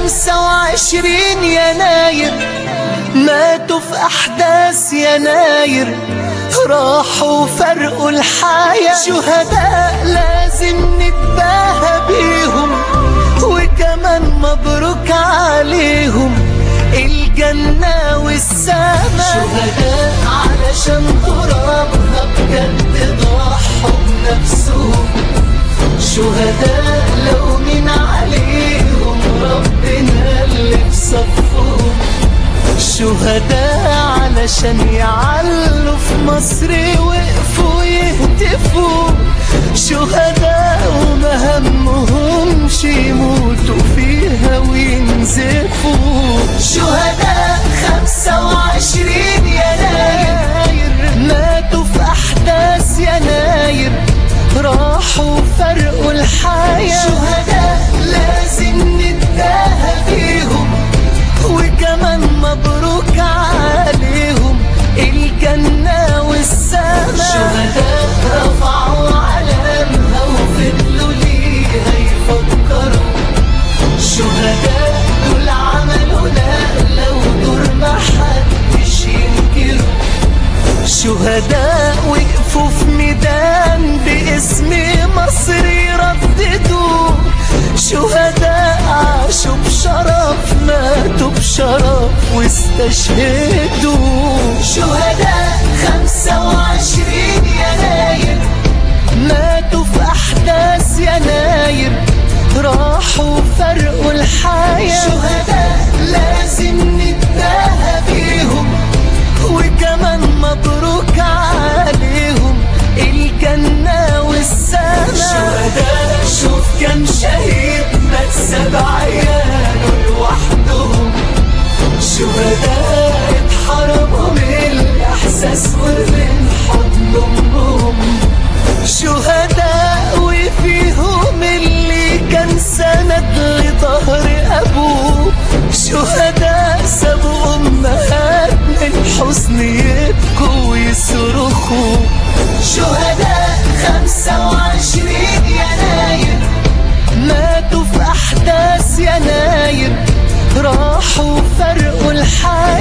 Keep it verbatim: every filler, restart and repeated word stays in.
خمسة وعشرين يناير ماتوا في أحداث يناير، راحوا فرقوا الحياة. شهداء لازم نتباهى بيهم، وكمان مبروك عليهم الجنة والسما. شهداء علشان ترابها بجد ضحوا بنفسهم، شهداء لو من عليهم ربنا اللي في صفهم. شهداء علشان يعلوا في مصر وقفوا يهتفوا، شهداء وما همهمش يموتوا فيها وينزفوا. شهداء خمسة وعشرين يناير ماتوا في أحداث يناير، راحوا فرقوا الحياة. شهداء لازم نتباهى بيهم، وكمان مبروك عليهم الجنة والسما. شهداء رفعوا علامها وفضلوا ليها يفكروا، شهداء دول عملوا نقلة ودور محدش ينكروا. شهداء وقفوا في ميدان باسم مصر يرددوا، شهداء عاشوا بشرف ماتوا بشرف واستشهدوا. شهداء خمسة وعشرين يناير ماتوا في أحداث يناير، راحوا فرقوا الحياة. شهداء لازم نتباهى بيهم، وكمان مبروك عليهم الجنة والسما. شهداء شوف كم شهيد مات سبع عياله لوحدهم، شهداء اتحرموا من الإحساس ومن حضن أمهم. شهداء وفيهم اللي كان سند لظهر أبوه، شهداء سابوا أمهات من حزن يبكوا ويصرخوا. شهداء خمسة وعشرين يناير ماتوا في أحداث يناير، راحوا فرقوا الحياة.